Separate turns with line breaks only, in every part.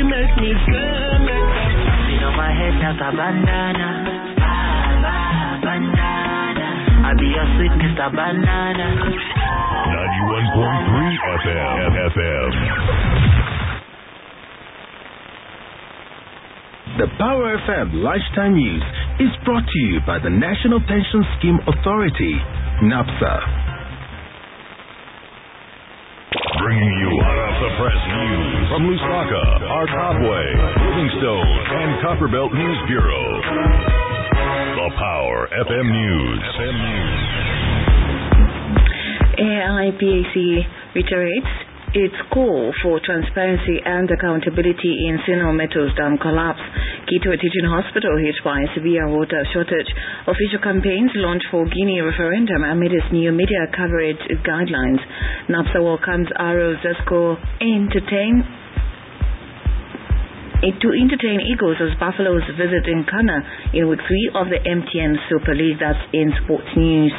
make me feel it.
Something on my head like a bandana. Bandana. I be your sweet Mr. Banana.
91.3 FM.
The Power FM Lifetime News is brought to you by the National Pension Scheme Authority, NAPSA.
Bringing you hot off the press news from Lusaka, Arkabwe, Livingstone, and Copperbelt News Bureau. The Power FM News.
AIPAC reiterates its call for transparency and accountability in Sinnoh Metals dam collapse. Kitwe Teaching Hospital hit by severe water shortage. Official campaigns launched for Guinea referendum amid its new media coverage guidelines. NAPSA welcomes Aro Zesco to entertain Eagles as Buffaloes visit Nkana in week 3 of the MTN Super League. That's in sports news.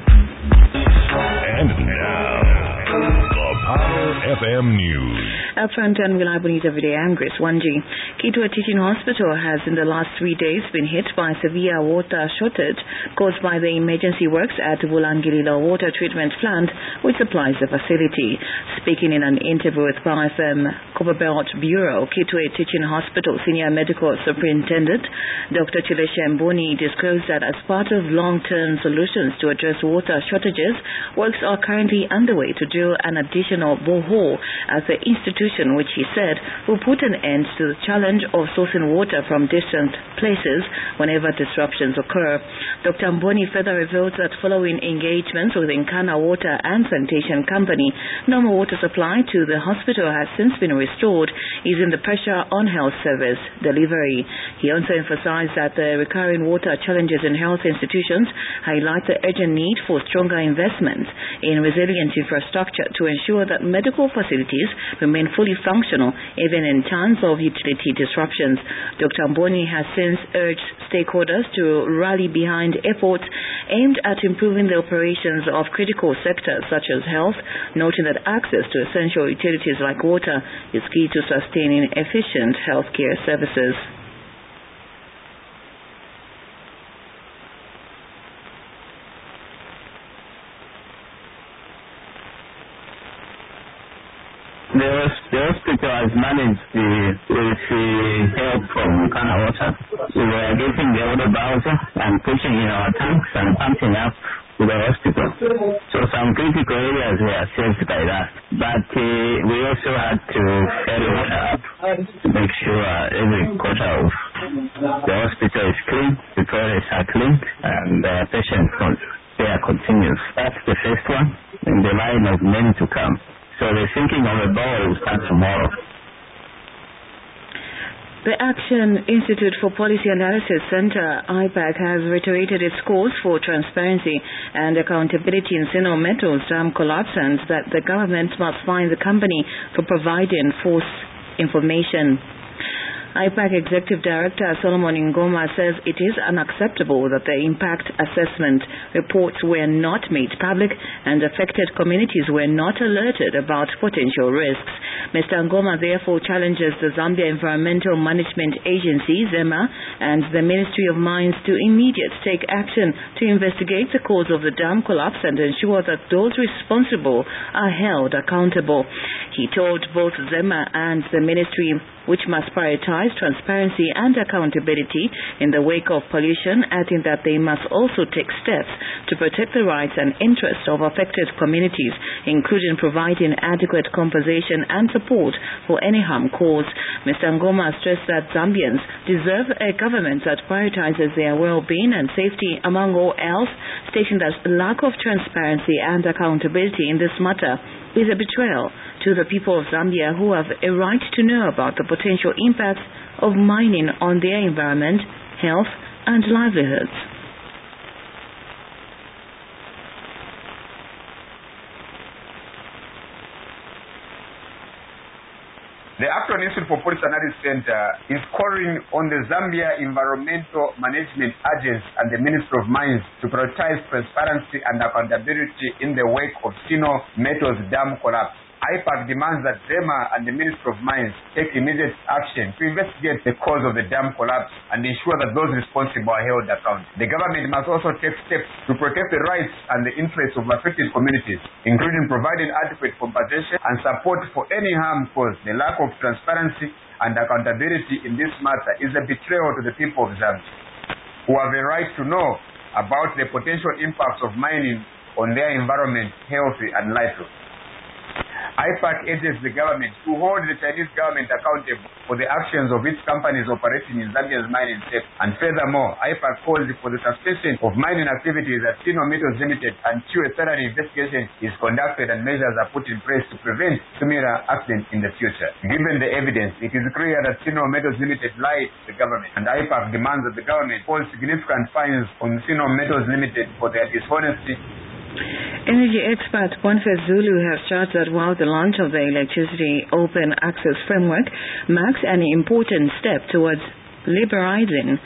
And now, the Power FM News.
Upfront and reliable news every day. I'm Grace Wanji. Kitwe Teaching Hospital has in the last 3 days been hit by severe water shortage caused by the emergency works at Wulangililo Water Treatment Plant, which supplies the facility. Speaking in an interview with Power FM Copperbelt Bureau, Kitwe Teaching Hospital Senior Medical Superintendent Dr. Chileshe Mboni disclosed that as part of long-term solutions to address water shortages, works are currently underway to drill an additional borehole at the institution, which he said will put an end to the challenge of sourcing water from distant places whenever disruptions occur. Dr. Mboni further revealed that following engagements with Nkana Water and Sanitation Company, normal water supply to the hospital has since been restored, easing the pressure on health service delivery. He also emphasized that the recurring water challenges in health institutions highlight the urgent need for stronger investments in resilient infrastructure to ensure that medical facilities remain fully functional even in times of utility disruptions. Dr. Mboni has since urged stakeholders to rally behind efforts aimed at improving the operations of critical sectors such as health, noting that access to essential utilities like water is key to sustaining efficient healthcare services.
The hospital has managed with help from Nkana Water. We were getting the water bowser and pushing in our tanks and pumping up to the hospital. So some critical areas were saved by that. But we also had to ferry water up to make sure every quarter of the hospital is clean, the toilets are clean, and the patient care continues. That's the first one in the line of many to come. So the sinking of the ball will start tomorrow.
The Action Institute for Policy Analysis Center, IPAC, has reiterated its calls for transparency and accountability in Sinnoh Metals dam collapse, and that the government must fine the company for providing false information. IPAC Executive Director Solomon Ngoma says it is unacceptable that the impact assessment reports were not made public and affected communities were not alerted about potential risks. Mr. Ngoma therefore challenges the Zambia Environmental Management Agency, ZEMA, and the Ministry of Mines to immediately take action to investigate the cause of the dam collapse and ensure that those responsible are held accountable. He told both ZEMA and the Ministry which must prioritize transparency and accountability in the wake of pollution, adding that they must also take steps to protect the rights and interests of affected communities, including providing adequate compensation and support for any harm caused. Mr. Ngoma stressed that Zambians deserve a government that prioritizes their well-being and safety among all else, stating that lack of transparency and accountability in this matter is a betrayal to the people of Zambia, who have a right to know about the potential impacts of mining on their environment, health, and livelihoods.
The Action Institute for Policy Analysis Center is calling on the Zambia Environmental Management Agency and the Ministry of Mines to prioritize transparency and accountability in the wake of Sinnoh Metals dam collapse. IPAC demands that ZEMA and the Ministry of Mines take immediate action to investigate the cause of the dam collapse and ensure that those responsible are held accountable. The government must also take steps to protect the rights and the interests of affected communities, including providing adequate compensation and support for any harm caused. The lack of transparency and accountability in this matter is a betrayal to the people of Zambia, who have a right to know about the potential impacts of mining on their environment, health, and livelihood. IPAC urges the government to hold the Chinese government accountable for the actions of its companies operating in Zambia's mining sector. And furthermore, IPAC calls for the suspension of mining activities at Sino Metals Limited until a thorough investigation is conducted and measures are put in place to prevent similar accidents in the future. Given the evidence, it is clear that Sino Metals Limited lied to the government, and IPAC demands that the government impose significant fines on Sino Metals Limited for their dishonesty.
Energy expert Boniface Zulu has charged that while the launch of the Electricity Open Access Framework marks an important step towards liberalizing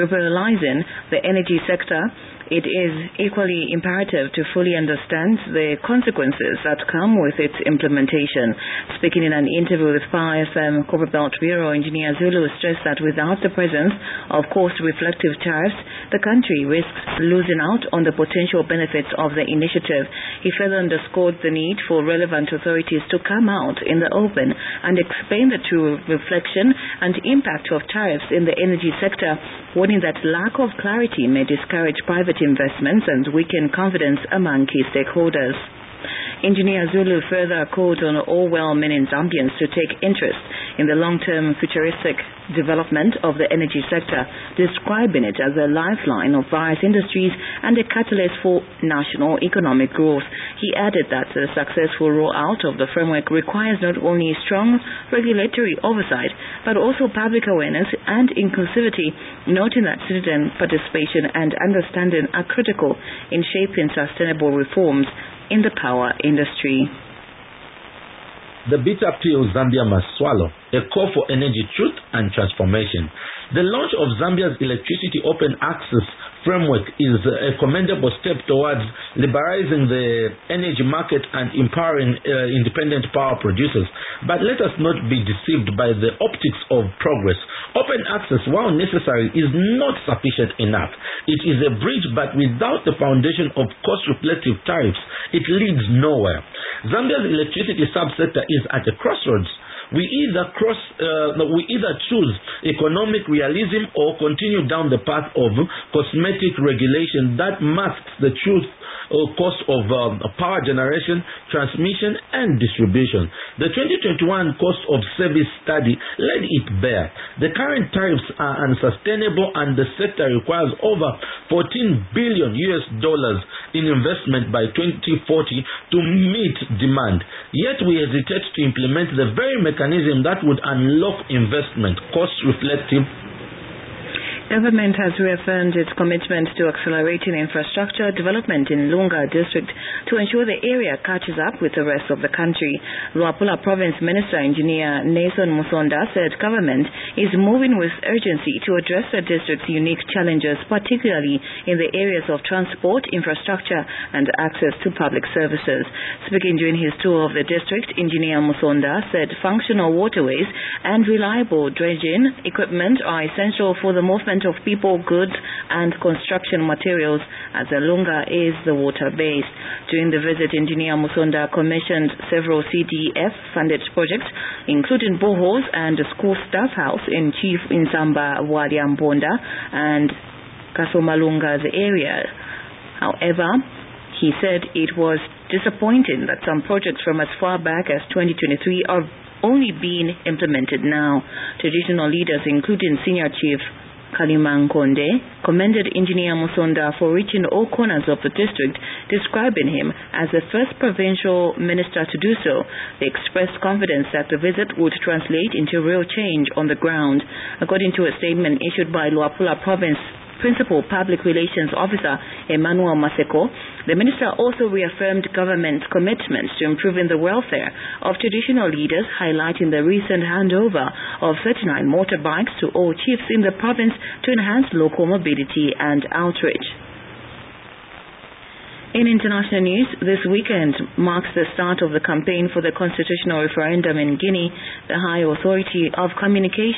the energy sector, it is equally imperative to fully understand the consequences that come with its implementation. Speaking in an interview with Power FM Corporate Belt Bureau, Engineer Zulu stressed that without the presence of cost-reflective tariffs, the country risks losing out on the potential benefits of the initiative. He further underscored the need for relevant authorities to come out in the open and explain the true reflection and impact of tariffs in the energy sector, warning that lack of clarity may discourage private investments and weaken confidence among key stakeholders. Engineer Zulu further called on all well-meaning Zambians to take interest in the long-term futuristic development of the energy sector, describing it as a lifeline of various industries and a catalyst for national economic growth. He added that the successful rollout of the framework requires not only strong regulatory oversight, but also public awareness and inclusivity, noting that citizen participation and understanding are critical in shaping sustainable reforms in the power industry.
The bitter pill Zambia must swallow, a call for energy truth and transformation. The launch of Zambia's Electricity Open Access Framework is a commendable step towards liberalizing the energy market and empowering independent power producers. But let us not be deceived by the optics of progress. Open access, while necessary, is not sufficient enough. It is a bridge, but without the foundation of cost-reflective tariffs, it leads nowhere. Zambia's electricity subsector is at a crossroads. We either choose economic realism or continue down the path of cosmetic regulation that masks the truth cost of power generation, transmission, and distribution. The 2021 cost of service study laid it bare. The current tariffs are unsustainable, and the sector requires over $14 billion in investment by 2040 to meet demand. Yet we hesitate to implement the very mechanism that would unlock investment, cost-reflective.
Government has reaffirmed its commitment to accelerating infrastructure development in Lunga district to ensure the area catches up with the rest of the country. Luapula Province Minister Engineer Nathan Musonda said government is moving with urgency to address the district's unique challenges, particularly in the areas of transport, infrastructure, and access to public services. Speaking during his tour of the district, Engineer Musonda said functional waterways and reliable dredging equipment are essential for the movement of people, goods, and construction materials, as the Lunga is the water-based. During the visit, Engineer Musonda commissioned several CDF-funded projects, including boreholes and a school staff house in Chief Insamba Waliambonda and Kasomalunga's area. However, he said it was disappointing that some projects from as far back as 2023 are only being implemented now. Traditional leaders, including Senior Chief Kalimankonde, commended Engineer Musonda for reaching all corners of the district, describing him as the first provincial minister to do so. They expressed confidence that the visit would translate into real change on the ground. According to a statement issued by Luapula Province Principal Public Relations Officer Emmanuel Maseko, the minister also reaffirmed government's commitment to improving the welfare of traditional leaders, highlighting the recent handover of 39 motorbikes to all chiefs in the province to enhance local mobility and outreach. In international news, this weekend marks the start of the campaign for the constitutional referendum in Guinea. The High Authority of Communication